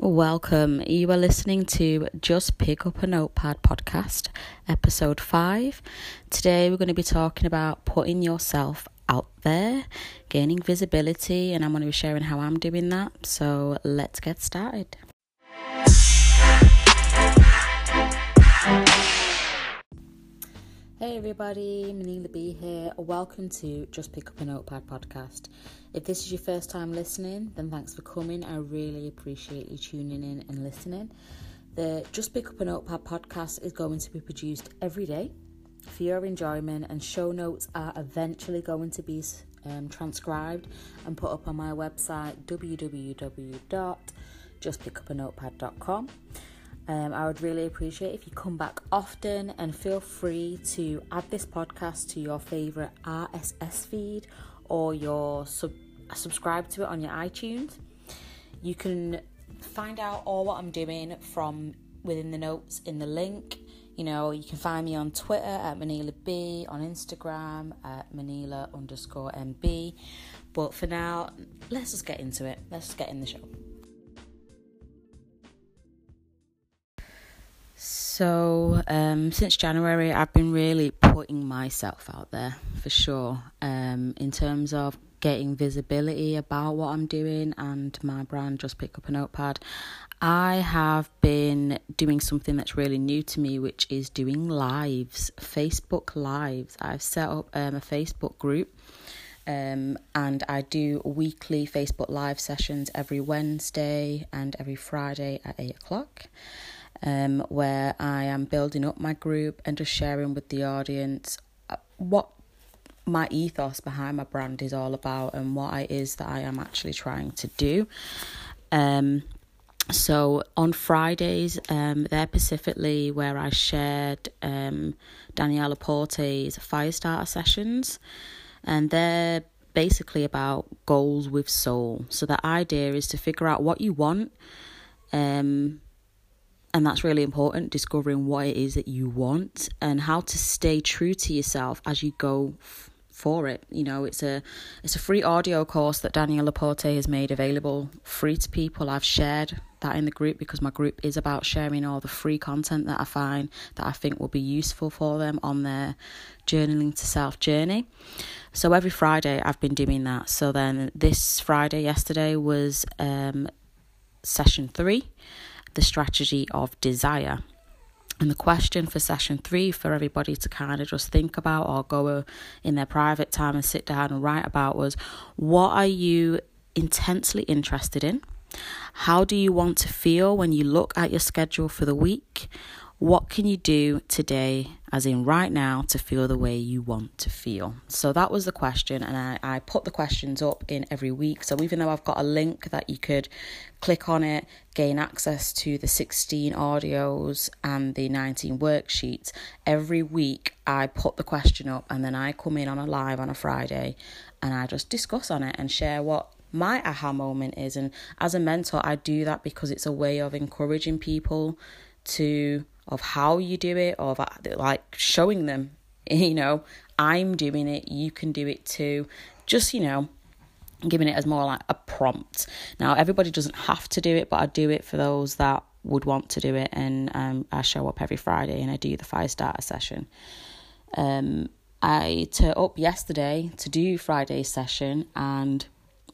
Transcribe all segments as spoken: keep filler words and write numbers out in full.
Welcome. You are listening to Just Pick Up a Notepad podcast, episode five. Today we're going to be talking about putting yourself out there, gaining visibility, and I'm going to be sharing how I'm doing that. So let's get started. Hey everybody, Manila B here. Welcome to Just Pick Up a Notepad podcast. If this is your first time listening, then thanks for coming. I really appreciate you tuning in and listening. The Just Pick Up a Notepad podcast is going to be produced every day for your enjoyment, and show notes are eventually going to be um, transcribed and put up on my website w w w dot just pick up a notepad dot com. Um, I would really appreciate if you come back often, and feel free to add this podcast to your favourite R S S feed or your sub- subscribe to it on your iTunes. You can find out all what I'm doing from within the notes in the link. You know, you can find me on Twitter at Manila B, on Instagram at Manila underscore M B. But for now, let's just get into it. Let's just get in the show. So, um, since January, I've been really putting myself out there, for sure, um, in terms of getting visibility about what I'm doing and my brand, Just Pick Up a Notepad. I have been doing something that's really new to me, which is doing lives, Facebook lives. I've set up um, a Facebook group, um, and I do weekly Facebook live sessions every Wednesday and every Friday at eight o'clock. Um, where I am building up my group and just sharing with the audience what my ethos behind my brand is all about and what it is that I am actually trying to do. Um, so on Fridays, um, they're specifically where I shared um, Daniela Porte's Firestarter sessions, and they're basically about goals with soul. So the idea is to figure out what you want, um, and that's really important, discovering what it is that you want and how to stay true to yourself as you go f- for it. You know, it's a it's a free audio course that Daniela Porte has made available free to people. I've shared that in the group because my group is about sharing all the free content that I find that I think will be useful for them on their journaling to self journey. So every Friday I've been doing that. So then this Friday, yesterday, was um, session three. The strategy of desire. And the question for session three for everybody to kind of just think about or go in their private time and sit down and write about was, what are you intensely interested in? How do you want to feel when you look at your schedule for the week? What can you do today, as in right now, to feel the way you want to feel? So that was the question, and I, I put the questions up in every week. So even though I've got a link that you could click on it, gain access to the sixteen audios and the nineteen worksheets, every week I put the question up, and then I come in on a live on a Friday and I just discuss on it and share what my aha moment is. And as a mentor, I do that because it's a way of encouraging people to of how you do it, or like showing them, you know, I'm doing it, you can do it too. Just, you know, giving it as more like a prompt. Now, everybody doesn't have to do it, but I do it for those that would want to do it. And um, I show up every Friday and I do the Firestarter session. Um, I turned up yesterday to do Friday's session, and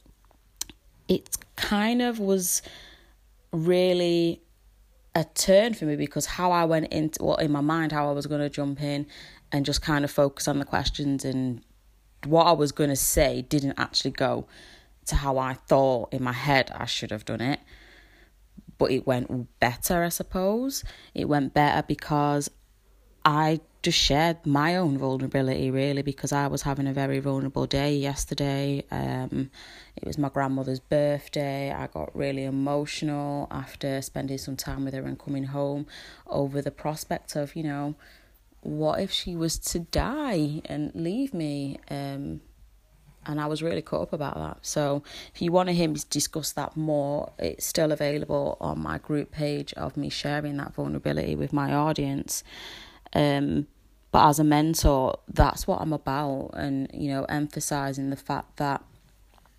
it kind of was really a turn for me, because how I went into, well, in my mind, how I was going to jump in and just kind of focus on the questions, and what I was going to say didn't actually go to how I thought in my head I should have done it. But it went better, I suppose. It went better because I just shared my own vulnerability, really, because I was having a very vulnerable day yesterday. Um, it was my grandmother's birthday. I got really emotional after spending some time with her and coming home over the prospect of, you know, what if she was to die and leave me? Um, and I was really caught up about that. So if you want to hear me discuss that more, it's still available on my group page of me sharing that vulnerability with my audience. Um, but as a mentor, that's what I'm about, and, you know, emphasizing the fact that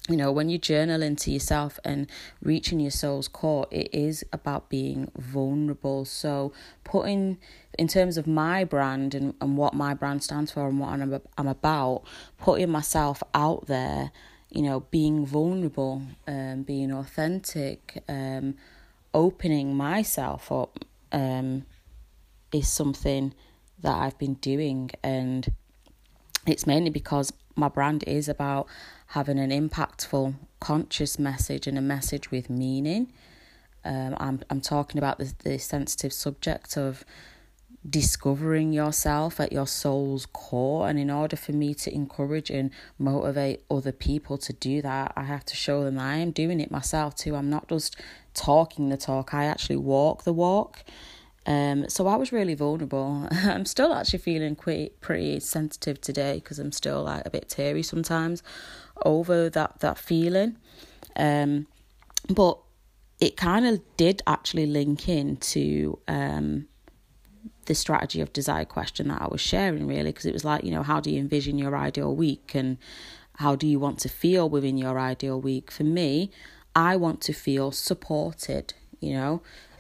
You know, when you journal into yourself and reaching your soul's core, it is about being vulnerable. So putting, in terms of my brand and, and what my brand stands for and what I'm, I'm about, putting myself out there, you know, being vulnerable, um, being authentic, um, opening myself up um, is something that I've been doing. And it's mainly because my brand is about having an impactful, conscious message and a message with meaning. Um, I'm I'm talking about the, the sensitive subject of discovering yourself at your soul's core. And in order for me to encourage and motivate other people to do that, I have to show them that I am doing it myself too. I'm not just talking the talk, I actually walk the walk. Um, so I was really vulnerable. I'm still actually feeling quite pretty sensitive today because I'm still like a bit teary sometimes over that, that feeling. Um, but it kind of did actually link into um, the strategy of desire question that I was sharing, really, because it was like, you know, how do you envision your ideal week and how do you want to feel within your ideal week? For me, I want to feel supported, you know.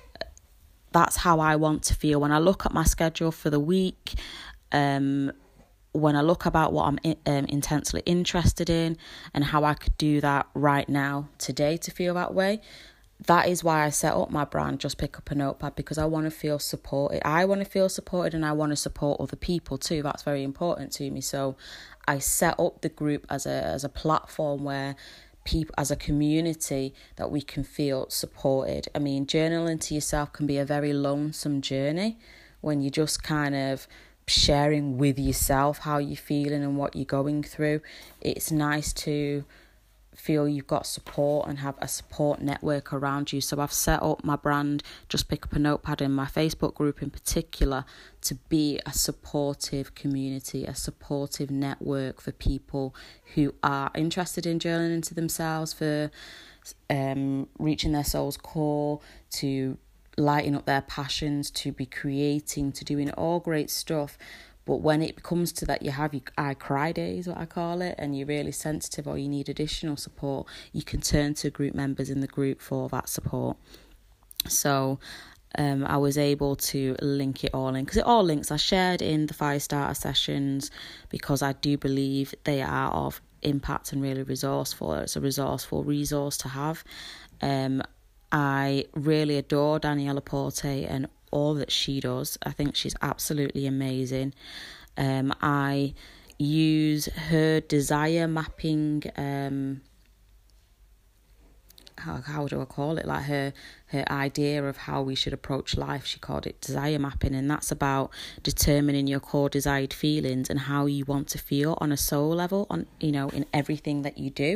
That's how I want to feel. When I look at my schedule for the week, um, when I look about what I'm in, um, intensely interested in and how I could do that right now, today, to feel that way, that is why I set up my brand, Just Pick Up a Notepad, because I want to feel supported. I want to feel supported and I want to support other people too. That's very important to me. So I set up the group as a as a platform where people, as a community, that we can feel supported. I mean, journaling to yourself can be a very lonesome journey when you're just kind of sharing with yourself how you're feeling and what you're going through. It's nice to feel you've got support and have a support network around you. So I've set up my brand, Just Pick Up a Notepad, in my Facebook group in particular, to be a supportive community, a supportive network for people who are interested in journaling into themselves, for um, reaching their soul's core, to lighting up their passions, to be creating, to doing all great stuff. But when it comes to that, you have your I cry days, what I call it, and you're really sensitive or you need additional support, you can turn to group members in the group for that support. So um, I was able to link it all in, because it all links. I shared in the Firestarter sessions because I do believe they are of impact and really resourceful. It's a resourceful resource to have. Um, I really adore Daniela Porte and all that she does. I think she's absolutely amazing. Um, I use her desire mapping, um, how how do I call it? Like her her idea of how we should approach life. She called it desire mapping, and that's about determining your core desired feelings and how you want to feel on a soul level, on you know in everything that you do.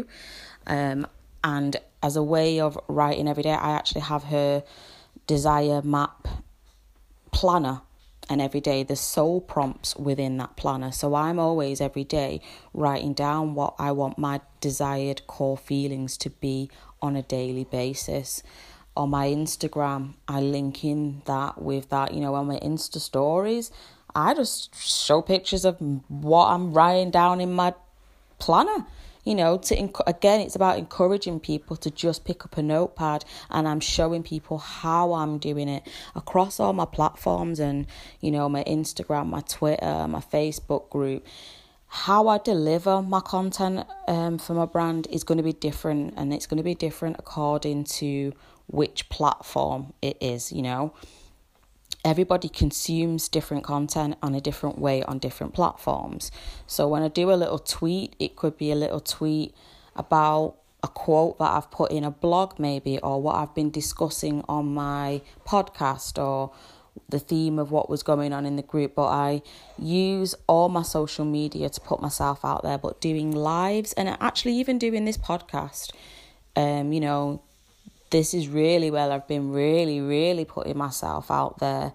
Um, and as a way of writing every day, I actually have her desire map planner, and every day there's soul prompts within that planner. So I'm always every day writing down what I want my desired core feelings to be on a daily basis. On my Instagram, I link in that with that, you know, on my Insta stories, I just show pictures of what I'm writing down in my planner. You know, to enc- again, it's about encouraging people to just pick up a notepad, and I'm showing people how I'm doing it across all my platforms and, you know, my Instagram, my Twitter, my Facebook group. How I deliver my content um, for my brand is going to be different, and it's going to be different according to which platform it is, you know. Everybody consumes different content on a different way on different platforms. So when I do a little tweet, it could be a little tweet about a quote that I've put in a blog maybe, or what I've been discussing on my podcast, or the theme of what was going on in the group. But I use all my social media to put myself out there, but doing lives and actually even doing this podcast, um, you know, this is really where I've been really, really putting myself out there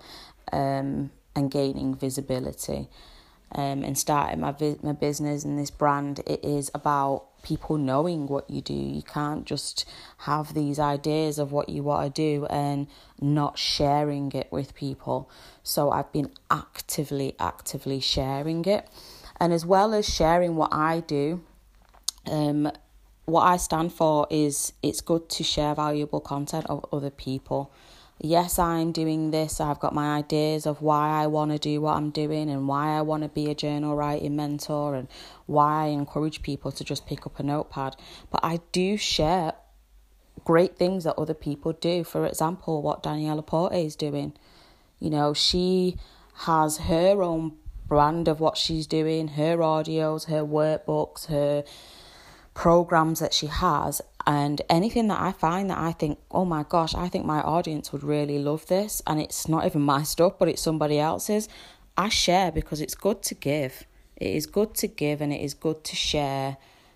um, and gaining visibility um, and starting my vi- my business and this brand. It is about people knowing what you do. You can't just have these ideas of what you want to do and not sharing it with people. So I've been actively, actively sharing it. And as well as sharing what I do, um, what I stand for is it's good to share valuable content of other people. Yes, I'm doing this. I've got my ideas of why I want to do what I'm doing and why I want to be a journal writing mentor and why I encourage people to just pick up a notepad. But I do share great things that other people do. For example, what Daniela Porte is doing. You know, she has her own brand of what she's doing, her audios, her workbooks, her programs that she has, and anything that I find that I think, oh my gosh, I think my audience would really love this, and it's not even my stuff, but it's somebody else's, I share, because it's good to give. It is good to give, and it is good to share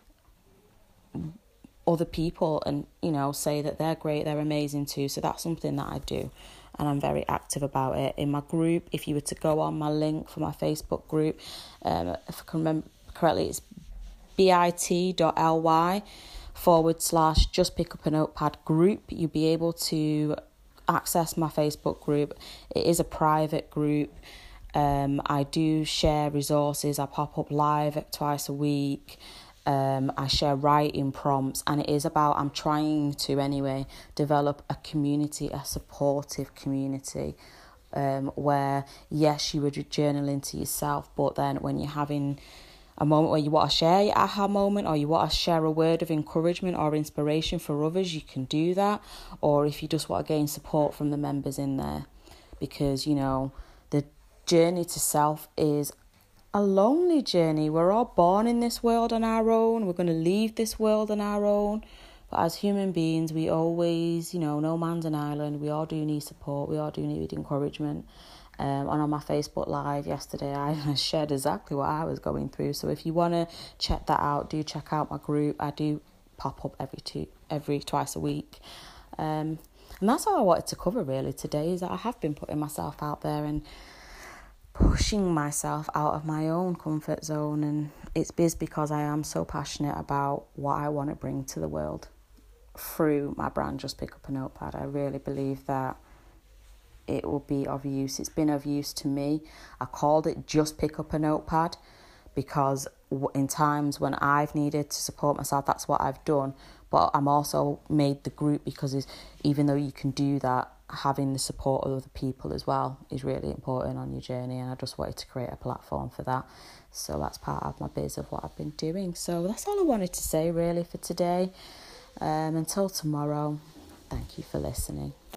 other people and, you know, say that they're great, they're amazing too. So that's something that I do, and I'm very active about it. In my group, if you were to go on my link for my Facebook group, um, if I can remember correctly, it's bit.ly forward slash just pick up a notepad group. You'll be able to access my Facebook group. It is a private group. Um, I do share resources. I pop up live twice a week. Um, I share writing prompts, and it is about, I'm trying to anyway, develop a community, a supportive community, um, where, yes, you would journaling to yourself, but then when you're having a moment where you want to share your aha moment, or you want to share a word of encouragement or inspiration for others, you can do that. Or if you just want to gain support from the members in there, because, you know, the journey to self is a lonely journey. We're all born in this world on our own. We're going to leave this world on our own. But as human beings, we always, you know, no man's an island. We all do need support. We all do need encouragement. Um, and on my Facebook Live yesterday, I shared exactly what I was going through. So if you want to check that out, do check out my group. I do pop up every two, every twice a week. Um, and that's all I wanted to cover really today, is that I have been putting myself out there and pushing myself out of my own comfort zone. And it's because I am so passionate about what I want to bring to the world through my brand, Just Pick Up a Notepad. I really believe that it will be of use. It's been of use to me. I called it Just Pick Up a Notepad because in times when I've needed to support myself, that's what I've done. But I'm also made the group because it's, even though you can do that, having the support of other people as well is really important on your journey, and I just wanted to create a platform for that. So that's part of my biz of what I've been doing. So that's all I wanted to say really for today. Um, until tomorrow, thank you for listening.